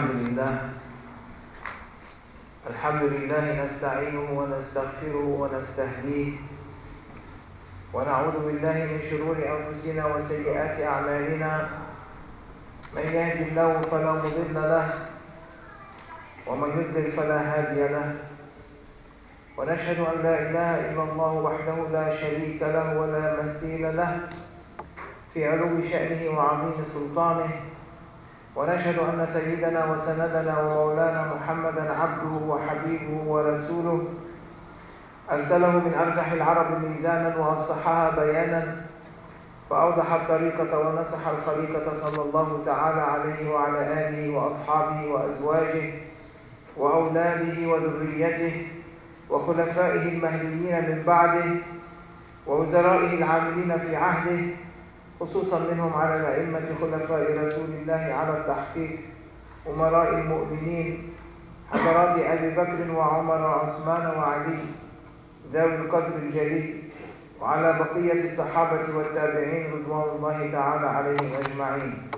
الحمد لله نستعينه ونستغفره ونستهديه ونعوذ بالله من شرور أنفسنا وسيئات أعمالنا. من يهد الله فلا مضل له ومن يضلل فلا هادي له، ونشهد أن لا إله إلا الله وحده لا شريك له ولا مثيل له في علو شأنه وعظيم سلطانه، ونشهد أن سيدنا وسندنا ومولانا محمدا عبده وحبيبه ورسوله، أرسله من أرجح العرب ميزانا وأفصحها بيانا، فأوضح الطريقة ونصح الخليقة صلى الله تعالى عليه وعلى آله وأصحابه وأزواجه وأولاده وذريته وخلفائه المهديين من بعده ووزرائه العاملين في عهده، خصوصا منهم على الأئمة خلفاء رسول الله على التحقيق أمراء المؤمنين حضرات أبي بكر وعمر وعثمان وعلي ذوي القدر الجليل، وعلى بقية الصحابة والتابعين رضوان الله تعالى عليهم أجمعين.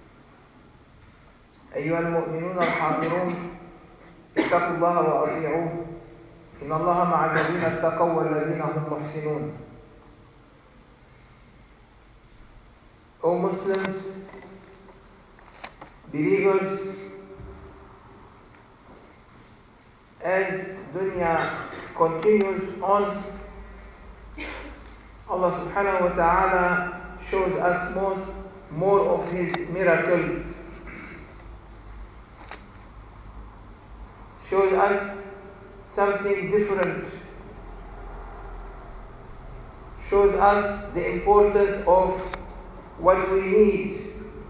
أيها المؤمنون الحاضرون، اتقوا الله وأطيعوه، إن الله مع الذين اتقوا والذين هم محسنون. O Muslims, believers, as dunya continues on, Allah subhanahu wa ta'ala shows us more of His miracles, shows us something different, shows us the importance of what we need.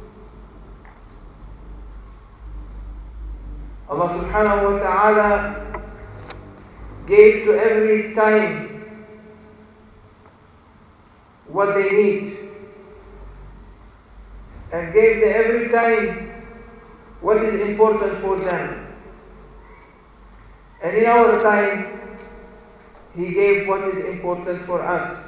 Allah subhanahu wa ta'ala gave to every time what they need, and gave to every time what is important for them. And in our time, He gave what is important for us.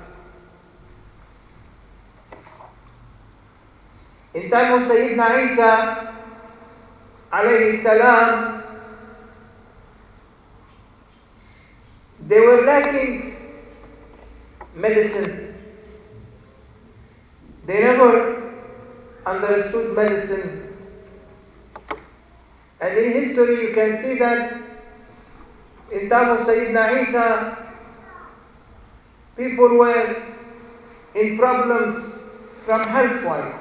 In time of Sayyidina Isa alayhi salam, they were lacking medicine. They never understood medicine. And in history you can see that in time of Sayyidina Isa, people were in problems from health-wise.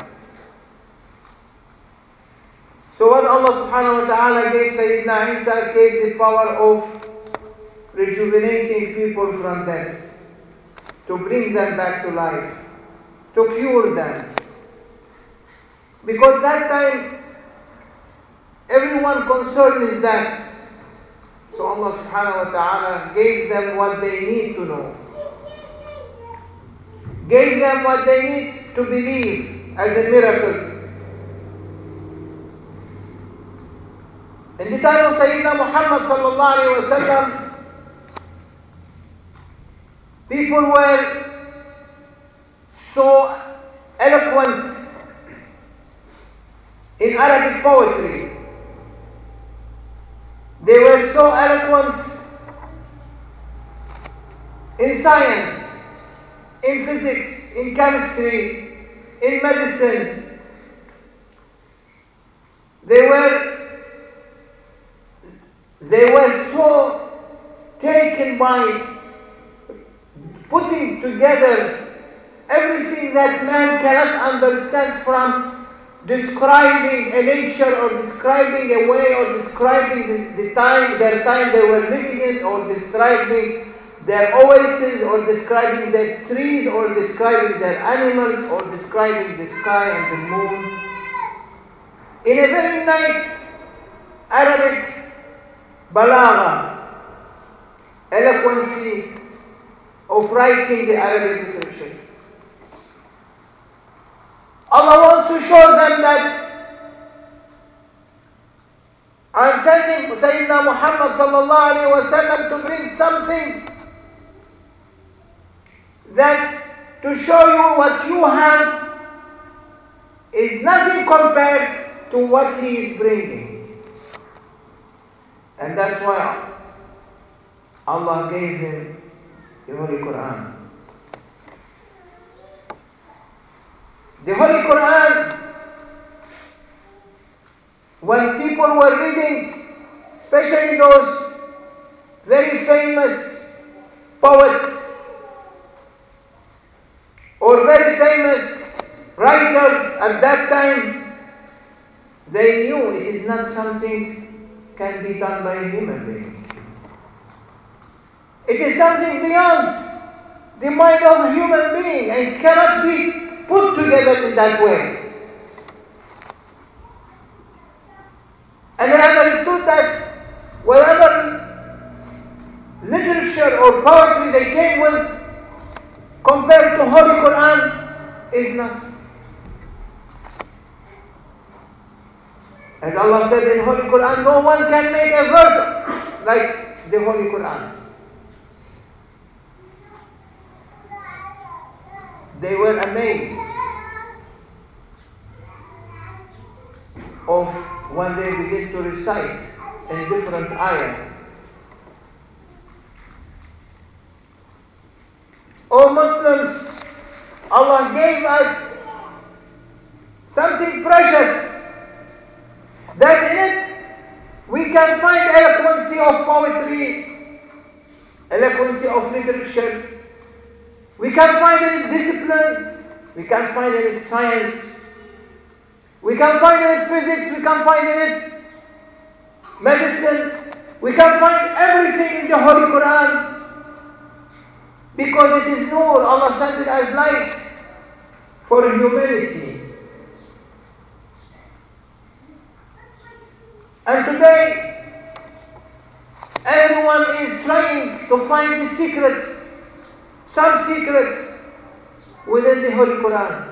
So what Allah subhanahu wa ta'ala gave Sayyidina Isa, gave the power of rejuvenating people from death, to bring them back to life, to cure them. Because that time, everyone concerned is that. So Allah subhanahu wa ta'ala gave them what they need to know. Gave them what they need to believe as a miracle. In the time of Sayyidina Muhammad sallallahu alayhi wa sallam, people were so eloquent in Arabic poetry. They were so eloquent in science, in physics, in chemistry, in medicine. They were so taken by putting together everything that man cannot understand, from describing a nature or describing a way or describing their time they were living in, or describing their oases, or describing their trees, or describing their animals, or describing the sky and the moon in a very nice Arabic balagha, eloquency of writing the Arabic literature. Allah wants to show them that I'm sending Sayyidina Muhammad sallallahu alayhi wa sallam to bring something that to show you what you have is nothing compared to what he is bringing. And that's why Allah gave him the Holy Quran. The Holy Quran, when people were reading, especially those very famous poets or very famous writers at that time, they knew it is not something can be done by a human being. It is something beyond the mind of a human being and cannot be put together in that way. And they understood that whatever literature or poetry they came with compared to Holy Quran is nothing. As Allah said in Holy Quran, no one can make a verse like the Holy Quran. They were amazed of when they begin to recite in different ayahs. O Muslims, Allah gave us something precious that in it we can find eloquency of poetry, eloquency of literature. We can find in it discipline, we can find in it science, we can find in it physics, we can find in it medicine, we can find everything in the Holy Quran because it is Nur. Allah sent it as light for humanity. And today, everyone is trying to find the secrets, some secrets within the Holy Quran.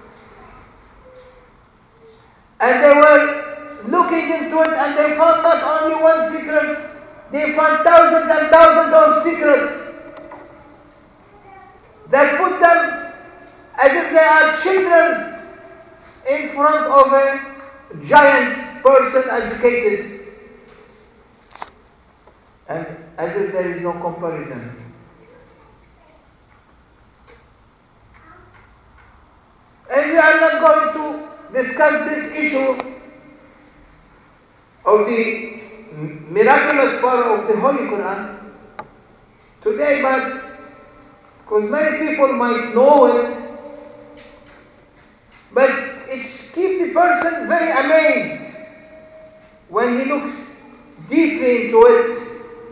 And they were looking into it and they found not only one secret, they found thousands and thousands of secrets that put them as if they are children in front of a giant person educated, and as if there is no comparison. And we are not going to discuss this issue of the miraculous power of the Holy Quran today, but because many people might know it, but it keeps the person very amazed when he looks deeply into it.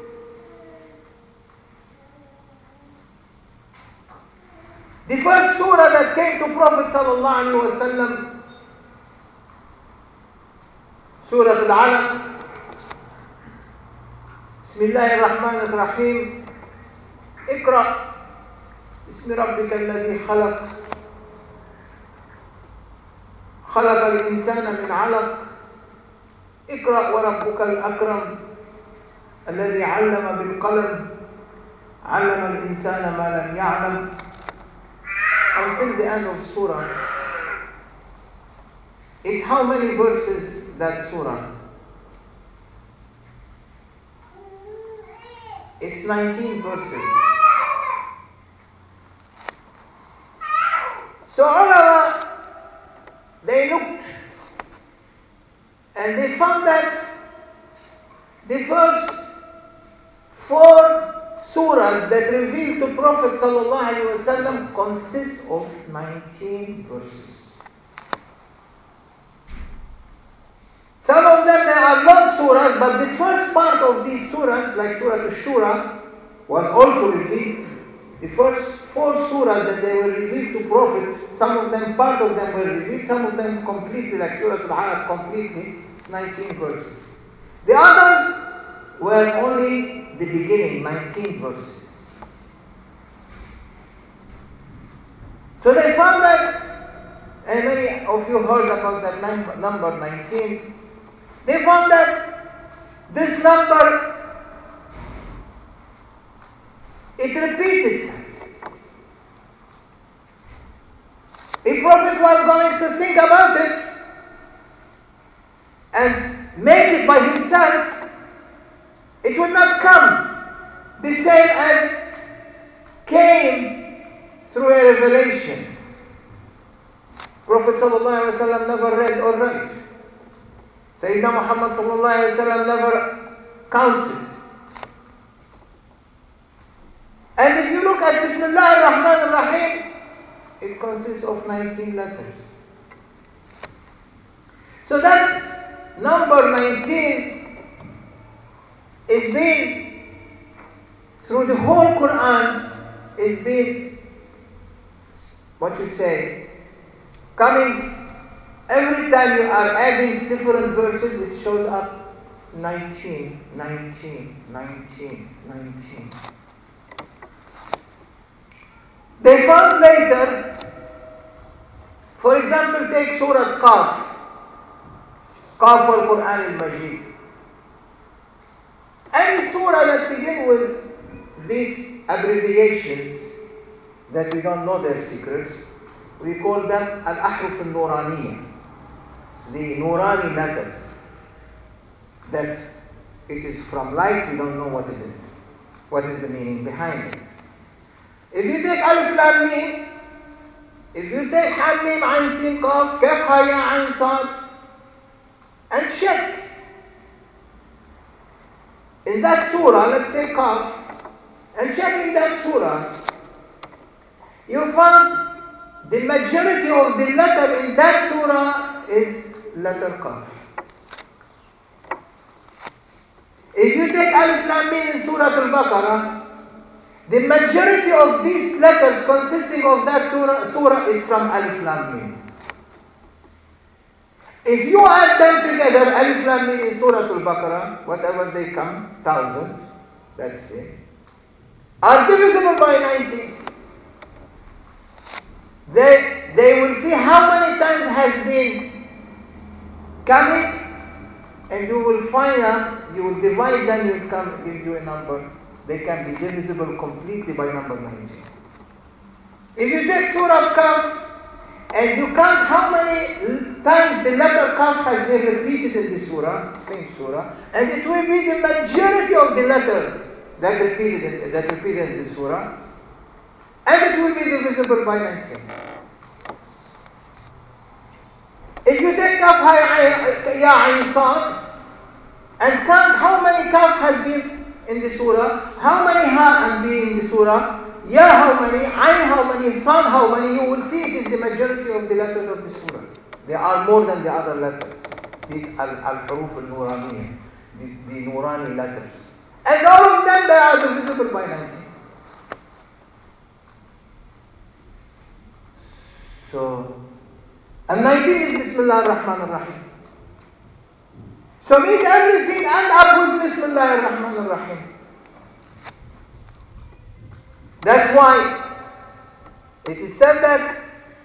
The first surah that came to Prophet sallallahu alaihi wasallam, Surah Al-Alaq, Bismillahir Rahmanir Rahim, Iqra, Bismi Rabbika alladhi khalaq, خلق الإنسان من علق اقرأ وربك الأكرم الذي علم بالقلم علم الإنسان ما لم يعلم, until the end of surah. It's how many verses that surah? It's 19 verses. So ulama, they looked and they found that the first 4 surahs that revealed to Prophet ﷺ consist of 19 verses. Some of them, they are long surahs, but the first part of these surahs, like Surah Al-Shura, was also revealed. The first 4 surahs that they were revealed to Prophet, some of them, part of them were revealed, some of them completely, like Surah Al-Alaq completely, it's 19 verses. The others were only the beginning, 19 verses. So they found that, and many of you heard about that number 19, they found that this number, it repeats itself. If Prophet was going to think about it and make it by himself, It will not come the same as came through a revelation. Prophet ﷺ never read or wrote. Sayyidina Muhammad ﷺ never counted. And if you look at Bismillah ar-Rahman ar-Rahim, it consists of 19 letters. So that number 19 is being, through the whole Quran, is being, what you say, coming, every time you are adding different verses, it shows up 19, 19, 19, 19. They found later, for example, take Surah Qaf, Qaf al-Quran al-Majid. Any surah that begin with these abbreviations, that we don't know their secrets, we call them al-Ahruf al-Nuraniya, the Nurani letters. That it is from light, we don't know what is it. What is the meaning behind it? If you take Alif Lam Mim, if you take Ham Mim Ain Sin Qaf, Kaf Ha Ya Ain Sad, and check in that surah, let's say Qaf, and check in that surah, you find the majority of the letter in that surah is letter Qaf. If you take Alif Lam Mim in Surah Al-Baqarah, the majority of these letters consisting of that surah is from Alif Lam Mim. If you add them together, Alif Lam Mim in Surah Al-Baqarah, whatever they come, 1,000, let's say, are divisible by 90. They will see how many times has been coming, and you will find out, you will divide them, it will come, give you a number. They can be divisible completely by number 19. If you take Surah Qaf, and you count how many times the letter Qaf has been repeated in the surah, same surah, and it will be the majority of the letter that repeated in the surah, and it will be divisible by 19. If you take Kaf Ha Ya Ain Sad, and count how many Kaf has been in the surah, how many Ha and Be in the surah, Ya how many, Ain how many, Sad how many, you will see it is the majority of the letters of the surah. They are more than the other letters. These al-Huruf al-Nuraniyya, the Nurani letters. And all of them, they are divisible by 19. So, and 19 is Bismillah ar-Rahman ar-Rahim. So means everything end up with Bismillah ar-Rahman ar-Rahim. That's why it is said that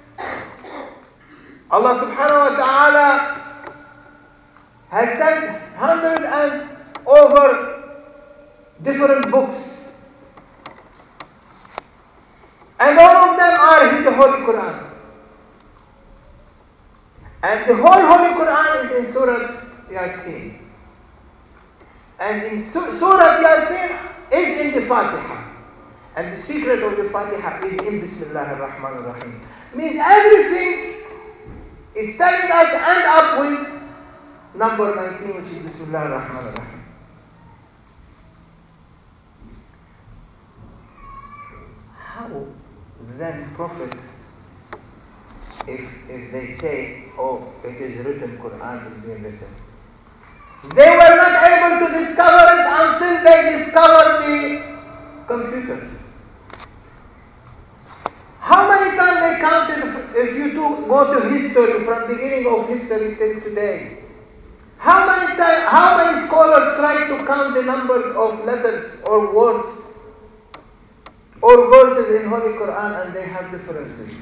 Allah subhanahu wa ta'ala has sent 100 and over different books. And all of them are in the Holy Quran. And the whole Holy Quran is in Surah Yasin. And in Surah Yasin is in the Fatiha. And the secret of the Fatiha is in Bismillah ar-Rahman ar-Rahim. Means everything is telling us end up with number 19, which is Bismillah ar-Rahman ar-Rahim. How then Prophet, if they say, oh, it is written, Quran is being written, they were not able to discover it until they discovered the computers. How many times they counted, if you go to history, from beginning of history till today, how many scholars try to count the numbers of letters or words or verses in Holy Quran, and they have differences.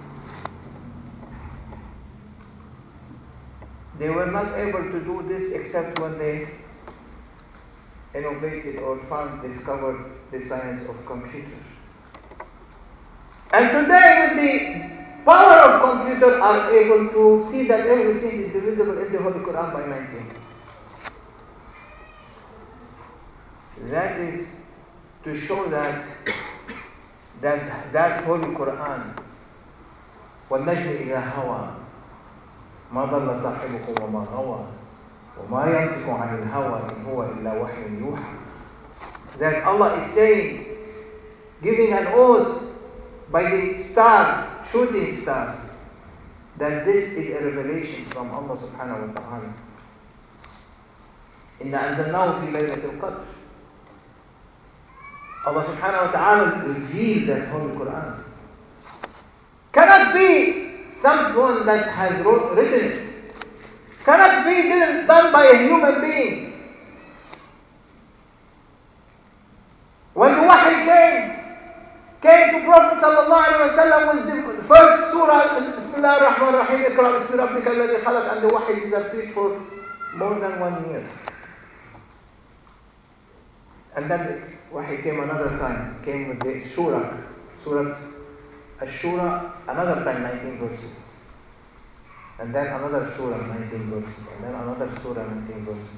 They were not able to do this except when they innovated or discovered the science of computers. And today, with the power of computer, are able to see that everything is divisible in the Holy Quran by 19. That is to show that Holy Quran, وَالنَّجْمِ إِذَا هَوَى مَا ضَلَّ صَاحِبُكُمْ وَمَا غَوَى وَمَا يَنْطِقُ عَنِ الْهَوَى إِنْ هُوَ إِلَّا وَحْيٌ يُوحَى. That Allah is saying, giving an oath by the star, shooting stars, that this is a revelation from Allah subhanahu wa ta'ala. إِنَّا أَنزَلْنَاهُ فِي لَيْلَةِ الْقَدْرِ. Allah subhanahu wa ta'ala revealed that Holy Quran. Cannot be someone that has written it. Cannot be done by a human being. When the wahy came to Prophet sallallahu alaihi wasallam with the first surah, Bismillah ar-Rahman ar-Rahim, Iqra bismi rabbika alladhi khalaq, and the wahy disappeared for more than 1 year. And then the wahy came another time, came with the Surah Ash-Shura, another time 19 verses. And then another surah 19 verses. And then another surah 19 verses.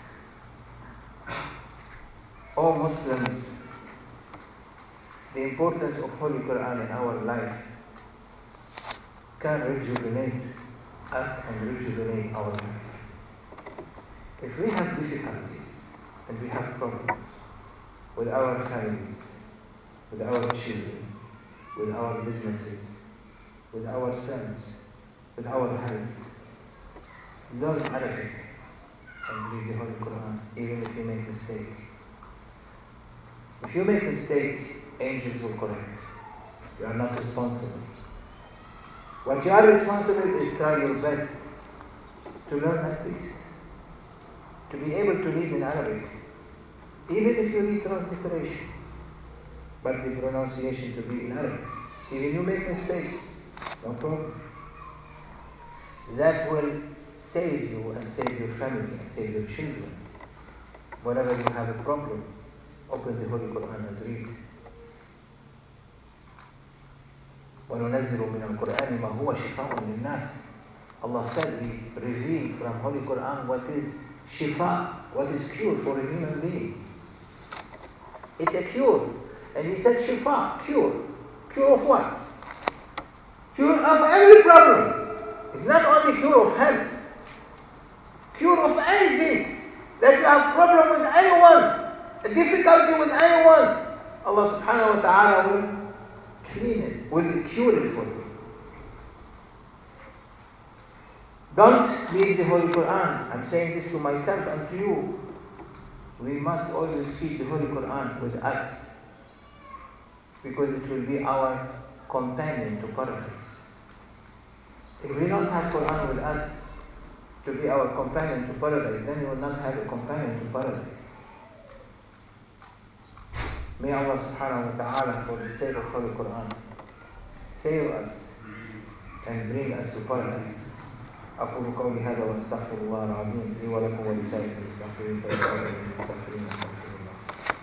All Muslims, the importance of Holy Quran in our life can rejuvenate us and rejuvenate our life. If we have difficulties and we have problems with our families, with our children, with our businesses, with ourselves, with our health, learn Arabic and read the Holy Quran, even if you make mistake. If you make mistake, angels will correct. You are not responsible. What you are responsible is try your best to learn at least, to be able to read in Arabic, even if you read transliteration, but the pronunciation to be in Arabic. Even you make mistakes, no problem. That will save you and save your family and save your children. Whenever you have a problem, open the Holy Quran and read. وَنُنَزِّلُ مِنَ الْقُرْآنِ مَا هُوَ شِفَاءٌ لِلنَّاسِ. Allah said, we reveal from Holy Quran what is shifa, what is cure for a human being. It's a cure. And He said shifa, cure. Cure of what? Cure of every problem. It's not only cure of health. Cure of anything. That you have problem with anyone, a difficulty with anyone, Allah subhanahu wa ta'ala will clean it, will cure it for you. Don't leave the Holy Quran. I'm saying this to myself and to you. We must always keep the Holy Quran with us, because it will be our companion to paradise. If we don't have Quran with us to be our companion to paradise, then we will not have a companion to paradise. May Allah subhanahu wa ta'ala, for the sake of Holy Quran, save us and bring us to paradise. أقول قولي هذا وأستغفر الله العظيم لي ولكم ولسائر المستغفرين فليتوبوا المستغفرين استغفر الله.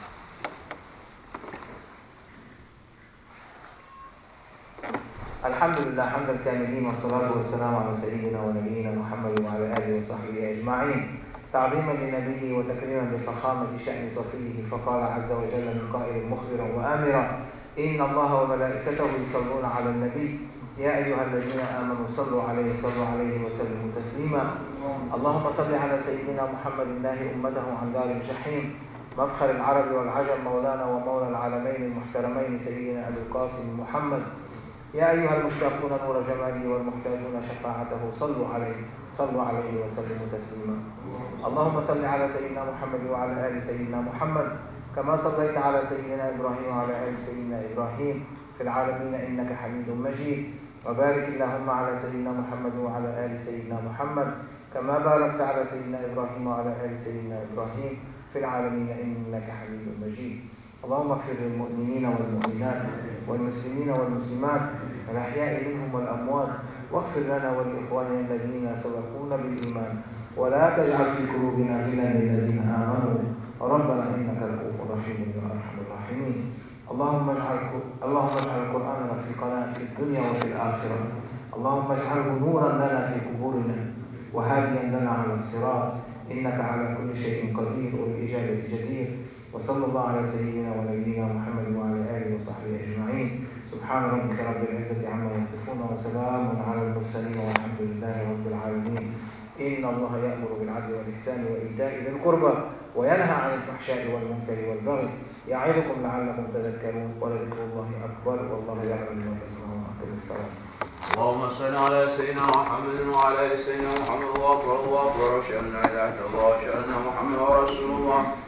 الحمد لله حمد الكاملين والصلاة والسلام على سيدنا ونبينا محمد وعلى آله وصحبه أجمعين، تعظيما لنبيه وتكريما لفخامة شأن صفيه. فقال عز وجل من قائل مخبرا وآمرا: إن الله وملائكته يصلون على النبي يا أيها الذين آمنوا صلوا عليه وسلموا تسليما. اللهم صل على سيدنا محمد الله أمته عن دار الجحيم، مفخر العرب والعجم، مولانا ومولى العالمين المحترمين سيدنا أبي القاسم محمد. يا أيها المشتاقون نور جماله والمحتاجون شفاعته صلوا عليه وسلموا تسليما. اللهم صل على سيدنا محمد وعلى آل سيدنا محمد كما صليت على سيدنا إبراهيم وعلى آل سيدنا إبراهيم في العالمين إنك حميد مجيد. وبارك اللهم على سيدنا محمد وعلى آل سيدنا محمد كما باركت على سيدنا إبراهيم وعلى آل سيدنا إبراهيم في العالمين إنك حميد مجيد. اللهم اغفر للمؤمنين والمؤمنات والمسلمين والمسلمات الأحياء منهم والأموات، واغفر لنا ولإخواننا الذين سبقونا بالإيمان، ولا تجعل في قلوبنا غلا للذين آمنوا ربنا إنك رؤوف رحيم يا أرحم الراحمين. اللهم اجعل القرآن رفيقنا في الدنيا وفي الآخرة. اللهم اجعله نورا لنا في قبورنا وهاديا لنا على الصراط، إنك على كل شيء قدير والإجابة جدير. وصلى الله على سيدنا ونبينا محمد وعلى آله وصحبه أجمعين. سبحان ربك رب العزة عما يصفون وسلام على المرسلين والحمد لله رب العالمين. إن الله يأمر بالعدل والإحسان وإيتاء ذي القربى وينهى عن الفحشاء والمنكر والبغي يعظكم لعلكم تذكرون ولذكر الله أكبر والله يعلم ما تصنعون. أقم الصلاة. اللهم صل على سيدنا محمد وعلى ال سيدنا محمد واكبر أشهد أن لا إله إلا الله وأشهد أن محمدا رسول الله.